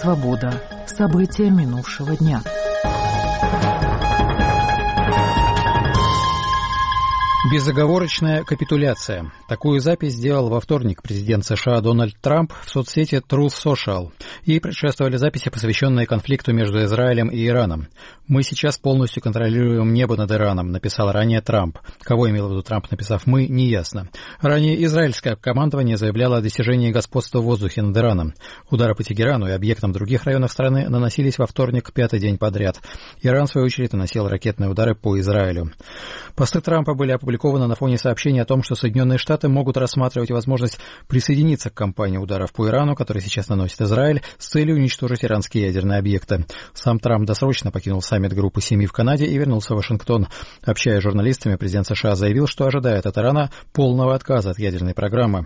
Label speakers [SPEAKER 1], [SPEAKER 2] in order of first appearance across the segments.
[SPEAKER 1] Свобода. События минувшего дня.
[SPEAKER 2] Безоговорочная капитуляция. Такую запись сделал во вторник президент США Дональд Трамп в соцсети Truth Social. Ей предшествовали записи, посвященные конфликту между Израилем и Ираном. «Мы сейчас полностью контролируем небо над Ираном», написал ранее Трамп. Кого имел в виду Трамп, написав «мы», неясно. Ранее израильское командование заявляло о достижении господства в воздухе над Ираном. Удары по Тегерану и объектам в других районах страны наносились во вторник пятый день подряд. Иран, в свою очередь, наносил ракетные удары по Израилю. Посты Трампа были опубликованы на фоне сообщений о том, что Соединенные Штаты могут рассматривать возможность присоединиться к кампании ударов по Ирану, который сейчас наносит Израиль, с целью уничтожить иранские ядерные объекты. Сам Трамп досрочно покинул саммит Группы 7 в Канаде и вернулся в Вашингтон. Общаясь с журналистами, президент США заявил, что ожидает от Ирана полного отказа от ядерной программы.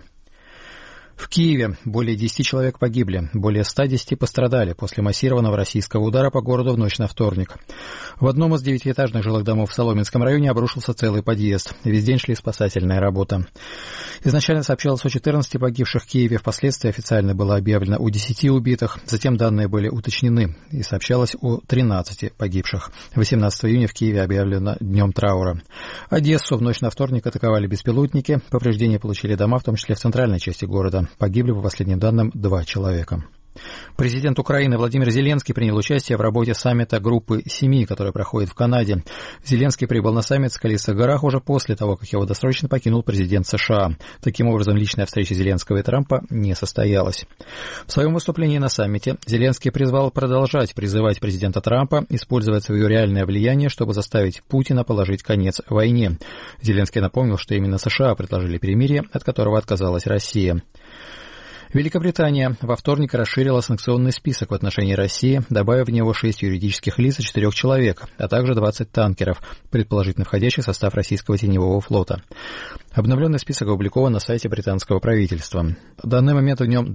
[SPEAKER 2] В Киеве более 10 человек погибли, более 110 пострадали после массированного российского удара по городу в ночь на вторник. В одном из 9-этажных жилых домов в Соломенском районе обрушился целый подъезд. Весь день шли спасательные работы. Изначально сообщалось о 14 погибших в Киеве, впоследствии официально было объявлено о 10 убитых, затем данные были уточнены и сообщалось о 13 погибших. 18 июня в Киеве объявлено днем траура. Одессу в ночь на вторник атаковали беспилотники, повреждения получили дома, в том числе в центральной части города. Погибли, по последним данным, 2 человека. Президент Украины Владимир Зеленский принял участие в работе саммита Группы 7, который проходит в Канаде. Зеленский прибыл на саммит в Скалистых горах уже после того, как его досрочно покинул президент США. Таким образом, личная встреча Зеленского и Трампа не состоялась. В своем выступлении на саммите Зеленский призвал продолжать призывать президента Трампа использовать свое реальное влияние, чтобы заставить Путина положить конец войне. Зеленский напомнил, что именно США предложили перемирие, от которого отказалась Россия. Великобритания во вторник расширила санкционный список в отношении России, добавив в него 6 юридических лиц и 4 человек, а также 20 танкеров, предположительно входящих в состав российского теневого флота. Обновленный список опубликован на сайте британского правительства. В данный момент в нем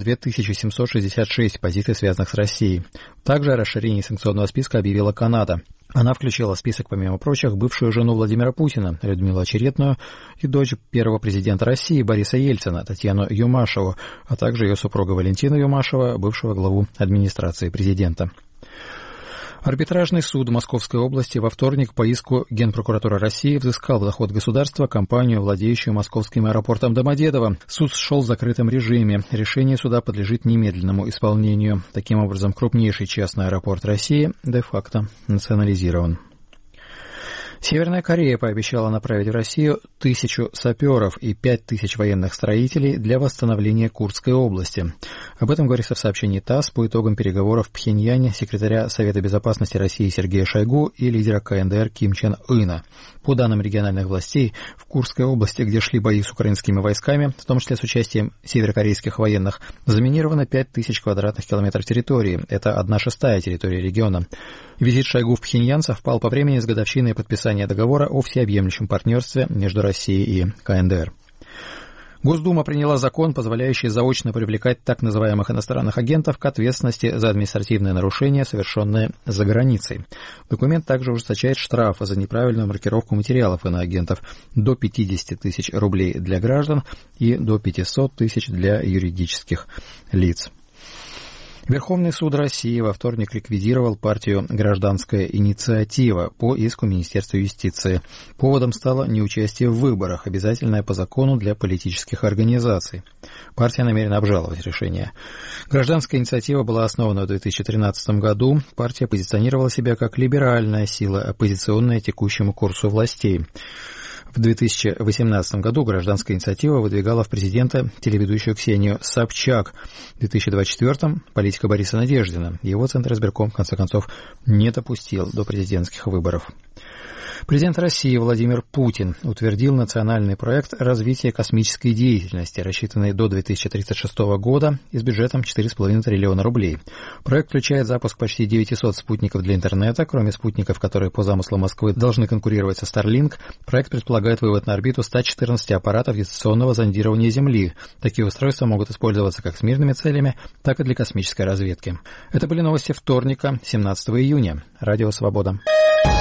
[SPEAKER 2] 2766 позиций, связанных с Россией. Также о расширении санкционного списка объявила Канада. Она включила в список, помимо прочих, бывшую жену Владимира Путина, Людмилу Очеретную, и дочь первого президента России Бориса Ельцина, Татьяну Юмашеву, а также ее супруга Валентина Юмашева, бывшего главу администрации президента. Арбитражный суд Московской области во вторник по иску Генпрокуратуры России взыскал в доход государства компанию, владеющую московским аэропортом Домодедово. Суд шел в закрытом режиме. Решение суда подлежит немедленному исполнению. Таким образом, крупнейший частный аэропорт России де-факто национализирован. Северная Корея пообещала направить в Россию 1000 саперов и 5000 военных строителей для восстановления Курской области. Об этом говорится в сообщении ТАСС по итогам переговоров в Пхеньяне секретаря Совета безопасности России Сергея Шойгу и лидера КНДР Ким Чен Ына. По данным региональных властей, в Курской области, где шли бои с украинскими войсками, в том числе с участием северокорейских военных, заминировано 5000 квадратных километров территории. Это 1/6 территории региона. Визит Шойгу в Пхеньян совпал по времени с годовщиной подписания договора о всеобъемлющем партнерстве между Россией и КНДР. Госдума приняла закон, позволяющий заочно привлекать так называемых иностранных агентов к ответственности за административные нарушения, совершенные за границей. Документ также ужесточает штрафы за неправильную маркировку материалов иноагентов до 50 тысяч рублей для граждан и до 500 тысяч для юридических лиц. Верховный суд России во вторник ликвидировал партию «Гражданская инициатива» по иску Министерства юстиции. Поводом стало неучастие в выборах, обязательное по закону для политических организаций. Партия намерена обжаловать решение. «Гражданская инициатива» была основана в 2013 году. Партия позиционировала себя как либеральная сила, оппозиционная текущему курсу властей. В 2018 году «Гражданская инициатива» выдвигала в президенты телеведущую Ксению Собчак. В 2024 политика Бориса Надеждина. Его Центр избирком, в конце концов, не допустил до президентских выборов. Президент России Владимир Путин утвердил национальный проект развития космической деятельности, рассчитанный до 2036 года и с бюджетом 4,5 триллиона рублей. Проект включает запуск почти 900 спутников для интернета. Кроме спутников, которые по замыслу Москвы должны конкурировать со Starlink, проект предполагает вывод на орбиту 114 аппаратов дистанционного зондирования Земли. Такие устройства могут использоваться как с мирными целями, так и для космической разведки. Это были новости вторника, 17 июня. Радио «Свобода».